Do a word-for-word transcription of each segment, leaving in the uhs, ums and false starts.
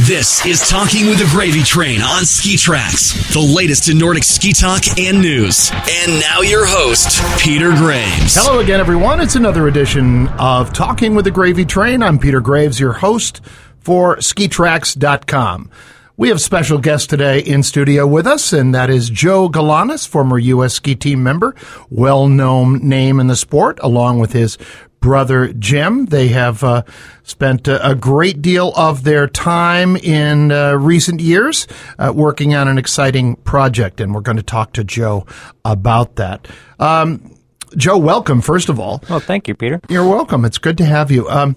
This is Talking with the Gravy Train on Ski Tracks, the latest in Nordic ski talk and news. And now your host, Peter Graves. Hello again, everyone. It's another edition of Talking with the Gravy Train. I'm Peter Graves, your host for ski tracks dot com. We have special guest today in studio with us, and that is Joe Galanis, former U S ski team member, well-known name in the sport, along with his brother Jim. They have uh, spent a, a great deal of their time in uh, recent years uh, working on an exciting project, and we're going to talk to Joe about that. Um, Joe, welcome, first of all. Well, thank you, Peter. You're welcome. It's good to have you. Um,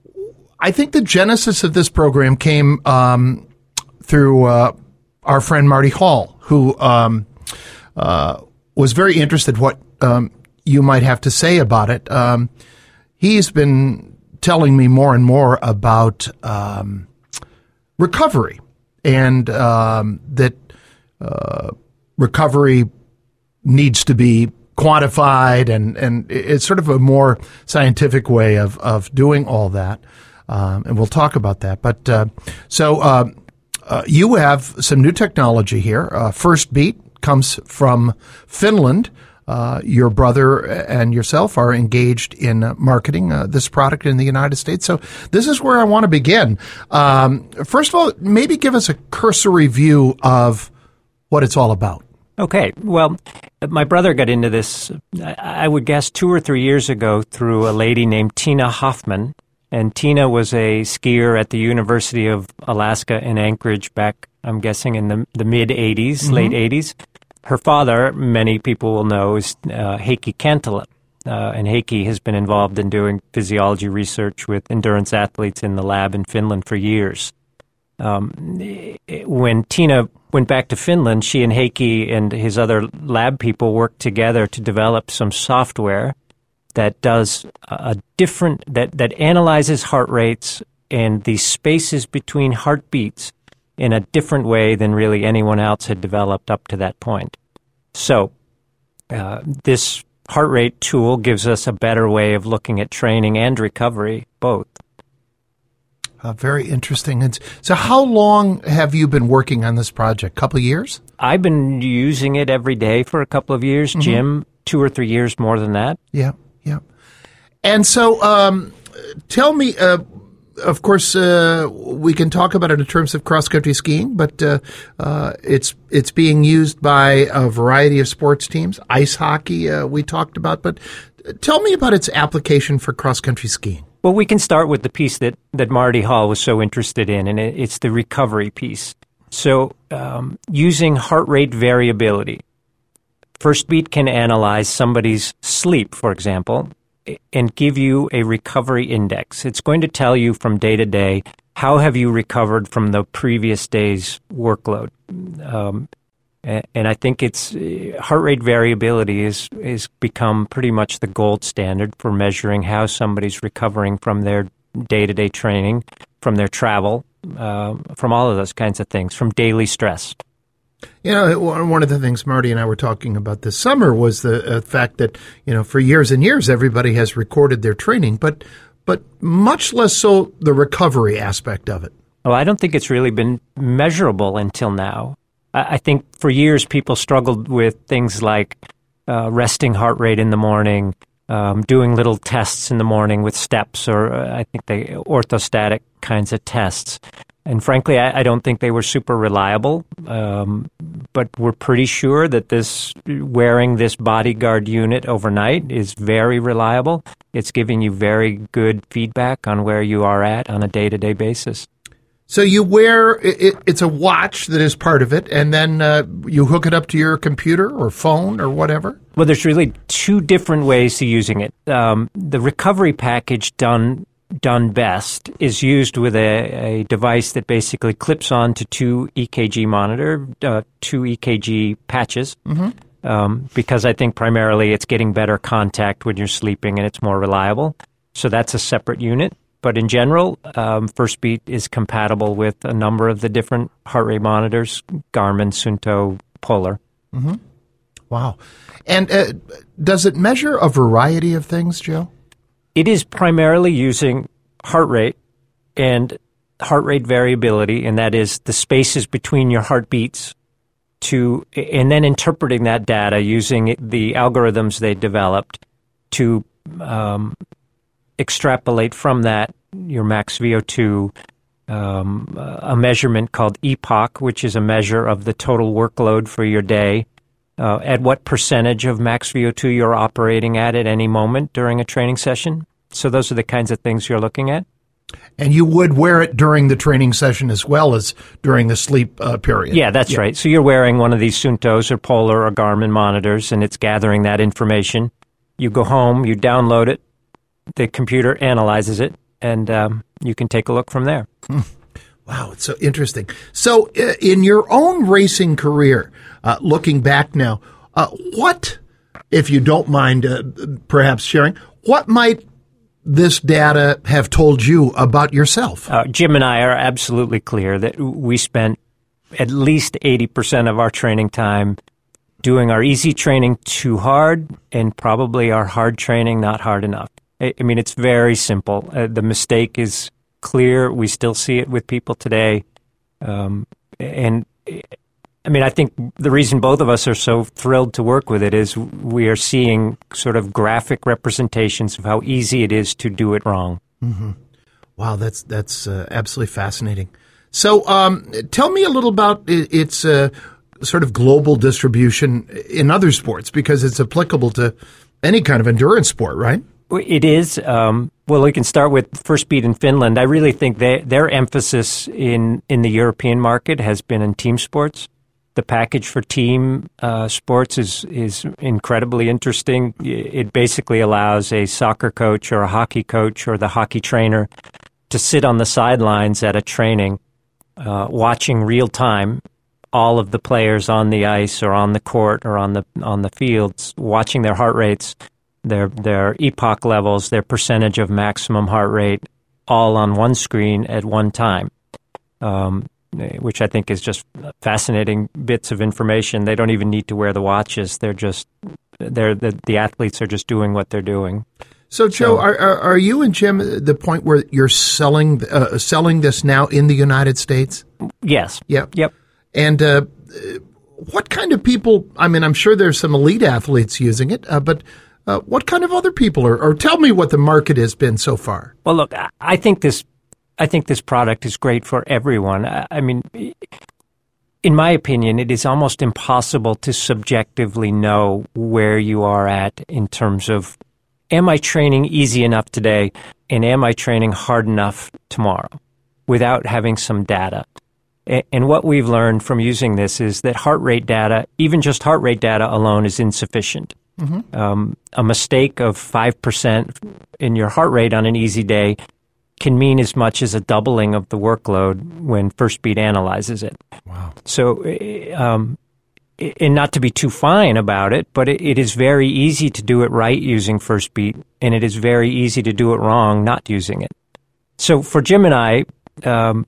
I think the genesis of this program came um, through uh, our friend Marty Hall, who um, uh, was very interested what um, you might have to say about it. Um, he's been telling me more and more about um, recovery and um, that uh, recovery needs to be quantified, and, and it's sort of a more scientific way of, of doing all that. Um, and we'll talk about that. But uh, so uh, uh, you have some new technology here. Uh, First Beat comes from Finland. Uh, your brother and yourself are engaged in uh, marketing uh, this product in the United States. So this is where I want to begin. Um, first of all, maybe give us a cursory view of what it's all about. Okay. Well, my brother got into this, I would guess, two or three years ago through a lady named Tina Hoffman. And Tina was a skier at the University of Alaska in Anchorage back, I'm guessing, in the, the mid-eighties, mm-hmm. late eighties. Her father, many people will know, is uh, Heikki Kantala. Uh, and Heikki has been involved in doing physiology research with endurance athletes in the lab in Finland for years. Um, when Tina went back to Finland, she and Heikki and his other lab people worked together to develop some software that does a different, that, that analyzes heart rates and the spaces between heartbeats in a different way than really anyone else had developed up to that point. So uh, this heart rate tool gives us a better way of looking at training and recovery, both. Uh, very interesting. And so how long have you been working on this project? A couple of years? I've been using it every day for a couple of years. Mm-hmm. Jim, two or three years more than that. Yeah, yeah. And so um, tell me, uh, of course, uh, we can talk about it in terms of cross-country skiing, but uh, uh, it's it's being used by a variety of sports teams. Ice hockey uh, we talked about, but tell me about its application for cross-country skiing. Well, we can start with the piece that, that Marty Hall was so interested in, and it, it's the recovery piece. So um, using heart rate variability, First Beat can analyze somebody's sleep, for example, and give you a recovery index. It's going to tell you from day to day, how have you recovered from the previous day's workload? Um, and I think it's heart rate variability is is become pretty much the gold standard for measuring how somebody's recovering from their day-to-day training, from their travel, uh, from all of those kinds of things, from daily stress. You know, one of the things Marty and I were talking about this summer was the uh, fact that, you know, for years and years, everybody has recorded their training, but but much less so the recovery aspect of it. Well, I don't think it's really been measurable until now. I, I think for years people struggled with things like uh, resting heart rate in the morning, um, doing little tests in the morning with steps, or uh, I think they orthostatic kinds of tests. And frankly, I, I don't think they were super reliable, um, but we're pretty sure that this wearing this bodyguard unit overnight is very reliable. It's giving you very good feedback on where you are at on a day-to-day basis. So you wear, it, it's a watch that is part of it, and then uh, you hook it up to your computer or phone or whatever? Well, there's really two different ways to using it. Um, the recovery package done done best is used with a, a device that basically clips on to two E K G monitor, uh, two E K G patches, mm-hmm. um, because I think primarily it's getting better contact when you're sleeping and it's more reliable. So that's a separate unit. But in general, um, First Beat is compatible with a number of the different heart rate monitors, Garmin, Suunto, Polar. Mm-hmm. Wow. And uh, does it measure a variety of things, Joe? It is primarily using heart rate and heart rate variability, and that is the spaces between your heartbeats, to and then interpreting that data using the algorithms they developed to um, extrapolate from that your max V O two, um, a measurement called E P O C, which is a measure of the total workload for your day, uh, at what percentage of max V O two you're operating at at any moment during a training session. So those are the kinds of things you're looking at. And you would wear it during the training session as well as during the sleep uh, period. Yeah, that's yeah. right. So you're wearing one of these Suuntos or Polar or Garmin monitors, and it's gathering that information. You go home, you download it, the computer analyzes it, and um, you can take a look from there. Hmm. Wow, it's so interesting. So uh, in your own racing career, uh, looking back now, uh, what, if you don't mind uh, perhaps sharing, what might this data have told you about yourself? Uh, Jim and I are absolutely clear that we spent at least eighty percent of our training time doing our easy training too hard and probably our hard training not hard enough. I, I mean, it's very simple. Uh, the mistake is clear. We still see it with people today. Um, and I mean, I think the reason both of us are so thrilled to work with it is we are seeing sort of graphic representations of how easy it is to do it wrong. Mm-hmm. Wow, that's that's uh, absolutely fascinating. So um, tell me a little about its uh, sort of global distribution in other sports, because it's applicable to any kind of endurance sport, right? It is. Um, well, we can start with First Beat in Finland. I really think they, their emphasis in, in the European market has been in team sports. The package for team uh, sports is is incredibly interesting. It basically allows a soccer coach or a hockey coach or the hockey trainer to sit on the sidelines at a training, uh, watching real time all of the players on the ice or on the court or on the on the fields, watching their heart rates, their their E P O C levels, their percentage of maximum heart rate, all on one screen at one time. Um, which I think is just fascinating bits of information. They don't even need to wear the watches. They're just, they're the, the athletes are just doing what they're doing. So, Joe, so, are, are are you and Jim at the point where you're selling uh, selling this now in the United States? Yes. Yep. Yep. And uh, what kind of people? I mean, I'm sure there's some elite athletes using it, uh, but uh, what kind of other people are? Or tell me what the market has been so far. Well, look, I think this. I think this product is great for everyone. I mean, in my opinion, it is almost impossible to subjectively know where you are at in terms of, am I training easy enough today and am I training hard enough tomorrow without having some data? And what we've learned from using this is that heart rate data, even just heart rate data alone, is insufficient. Mm-hmm. Um, a mistake of five percent in your heart rate on an easy day can mean as much as a doubling of the workload when First Beat analyzes it. Wow. So, um, and not to be too fine about it, but it, it is very easy to do it right using First Beat, and it is very easy to do it wrong not using it. So for Jim and I, um,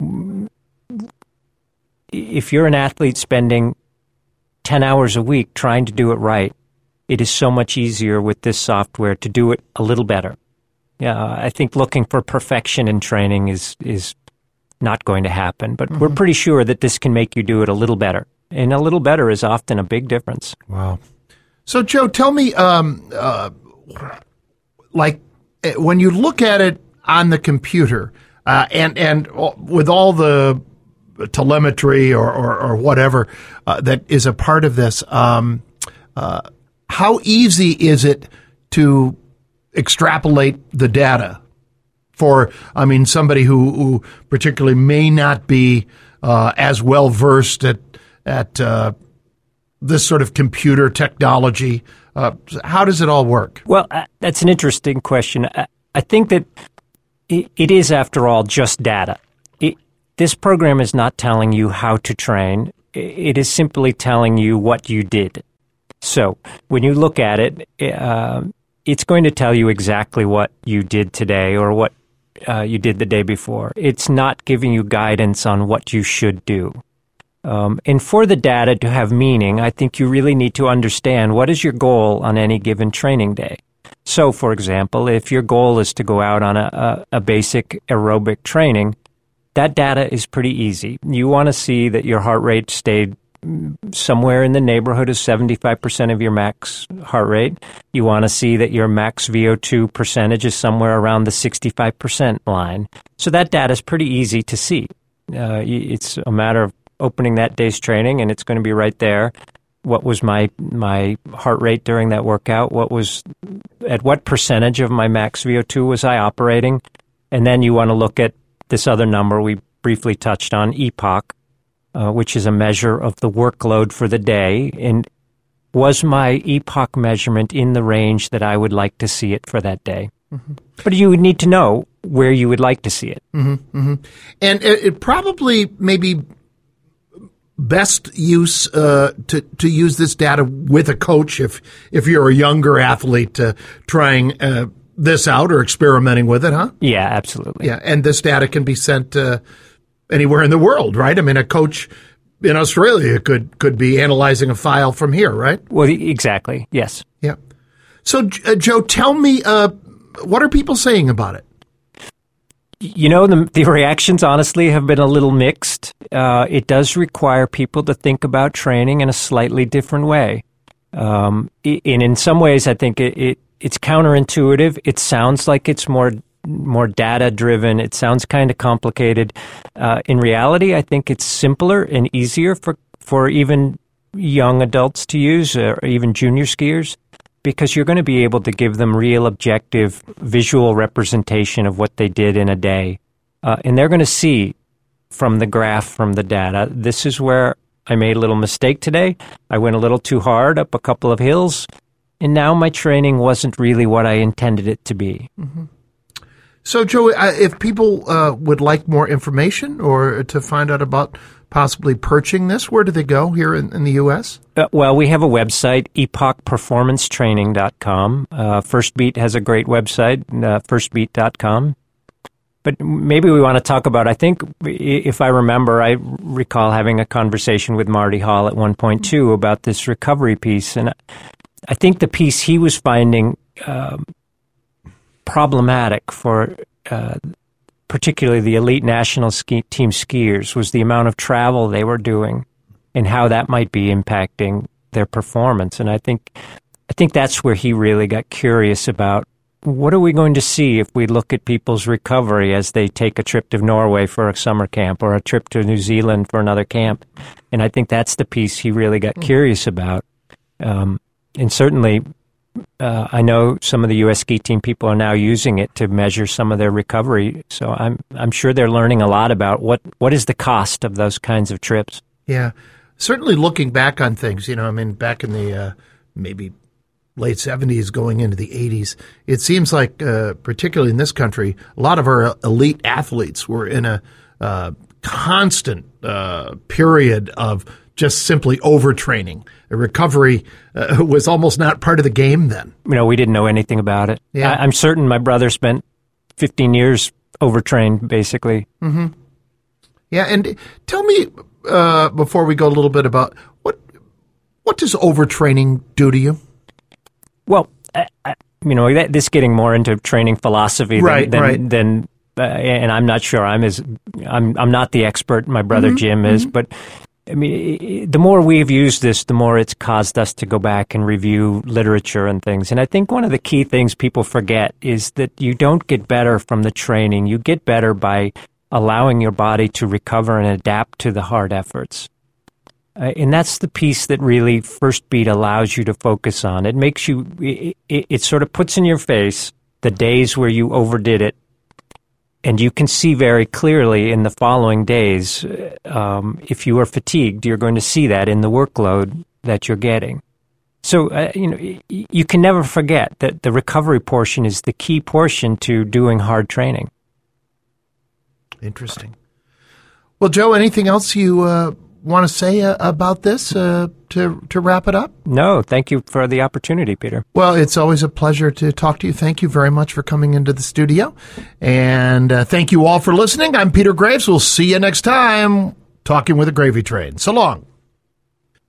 if you're an athlete spending ten hours a week trying to do it right, it is so much easier with this software to do it a little better. Yeah, I think looking for perfection in training is is not going to happen, but mm-hmm. we're pretty sure that this can make you do it a little better. And a little better is often a big difference. Wow. So, Joe, tell me, um, uh, like, when you look at it on the computer uh, and, and with all the telemetry or, or, or whatever uh, that is a part of this, um, uh, how easy is it to extrapolate the data for, I mean, somebody who, who particularly may not be uh, as well versed at at uh, this sort of computer technology? Uh, how does it all work? Well, uh, that's an interesting question. I, I think that it, it is, after all, just data. It, this program is not telling you how to train. It is simply telling you what you did. So when you look at it, uh, it's going to tell you exactly what you did today or what uh, you did the day before. It's not giving you guidance on what you should do. Um, and for the data to have meaning, I think you really need to understand what is your goal on any given training day. So, for example, if your goal is to go out on a, a, a basic aerobic training, that data is pretty easy. You want to see that your heart rate stayed somewhere in the neighborhood of seventy-five percent of your max heart rate. You want to see that your max V O two percentage is somewhere around the sixty-five percent line. So that data is pretty easy to see. Uh, it's a matter of opening that day's training, and it's going to be right there. What was my my heart rate during that workout? What was at what percentage of my max V O two was I operating? And then you want to look at this other number we briefly touched on, E P O C, uh, which is a measure of the workload for the day. And was my E P O C measurement in the range that I would like to see it for that day? Mm-hmm. But you would need to know where you would like to see it. Mm-hmm, mm-hmm. And it, it probably maybe best use uh, to to use this data with a coach if if you're a younger athlete uh, trying uh, this out or experimenting with it, huh? Yeah, absolutely. Yeah, and this data can be sent uh, anywhere in the world, right? I mean, a coach in Australia could could be analyzing a file from here, right? Well, exactly. Yes. Yeah. So, uh, Joe, tell me, uh, what are people saying about it? You know, the, the reactions, honestly, have been a little mixed. Uh, it does require people to think about training in a slightly different way. Um, and in some ways, I think it, it it's counterintuitive. It sounds like it's more more data-driven. It sounds kind of complicated. Uh, in reality, I think it's simpler and easier for, for even young adults to use, or even junior skiers, because you're going to be able to give them real objective visual representation of what they did in a day. Uh, and they're going to see from the graph, from the data, this is where I made a little mistake today. I went a little too hard up a couple of hills, and now my training wasn't really what I intended it to be. Mm-hmm. So, Joe, uh, if people uh, would like more information or to find out about possibly purchasing this, where do they go here in, in the U S? Uh, well, we have a website, epoch performance training dot com. Uh, FirstBeat has a great website, uh, first beat dot com. But maybe we want to talk about, I think, if I remember, I recall having a conversation with Marty Hall at one point, too, about this recovery piece. And I think the piece he was finding um, problematic for uh, particularly the elite national ski team skiers was the amount of travel they were doing and how that might be impacting their performance. And I think I think that's where he really got curious about, what are we going to see if we look at people's recovery as they take a trip to Norway for a summer camp or a trip to New Zealand for another camp? And I think that's the piece he really got curious about. Um, and certainly, uh, I know some of the U S ski team people are now using it to measure some of their recovery. So I'm I'm sure they're learning a lot about what, what is the cost of those kinds of trips. Yeah, certainly looking back on things, you know, I mean, back in the uh, maybe late seventies going into the eighties, it seems like, uh, particularly in this country, a lot of our elite athletes were in a uh, constant uh, period of just simply overtraining. The recovery uh, was almost not part of the game then. You know, we didn't know anything about it. Yeah. I, I'm certain my brother spent fifteen years overtrained, basically. Mm-hmm. Yeah, and tell me, uh, before we go a little bit about, what what does overtraining do to you? Well, I, I, you know, that, this getting more into training philosophy right, than, right. than uh, and I'm not sure I'm as I'm I'm not the expert. My brother mm-hmm, Jim is, mm-hmm. but I mean, the more we've used this, the more it's caused us to go back and review literature and things. And I think one of the key things people forget is that you don't get better from the training. You get better by allowing your body to recover and adapt to the hard efforts. Uh, and that's the piece that really FirstBeat allows you to focus on. It makes you, it, it, it sort of puts in your face the days where you overdid it. And you can see very clearly in the following days, um, if you are fatigued, you're going to see that in the workload that you're getting. So, uh, you know, you can never forget that the recovery portion is the key portion to doing hard training. Interesting. Well, Joe, anything else you uh, want to say uh, about this uh, to to wrap it up? No, thank you for the opportunity, Peter. Well, it's always a pleasure to talk to you. Thank you very much for coming into the studio. And uh, thank you all for listening. I'm Peter Graves. We'll see you next time talking with a gravy train. So long.